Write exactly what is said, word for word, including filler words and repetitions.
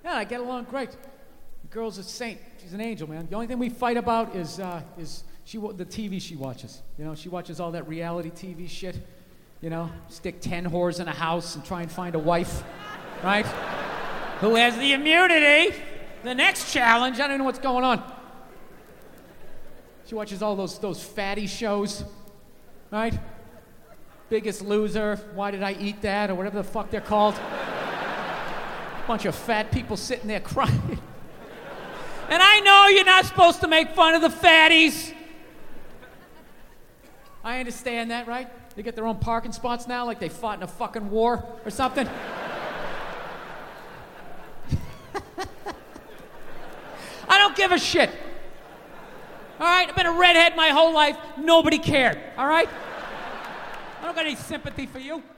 Yeah, I get along great. The girl's a saint. She's an angel, man. The only thing we fight about is uh, is she the T V she watches. You know, she watches all that reality T V shit. You know, stick ten whores in a house and try and find a wife, right? Who has the immunity? The next challenge, I don't know what's going on. She watches all those those fatty shows, right? Biggest Loser, Why Did I Eat That, or whatever the fuck they're called. Bunch of fat people sitting there crying. And I know you're not supposed to make fun of the fatties. I understand that, right? They get their own parking spots now, like they fought in a fucking war or something. I don't give a shit. All right? I've been a redhead my whole life. Nobody cared. All right? I don't got any sympathy for you.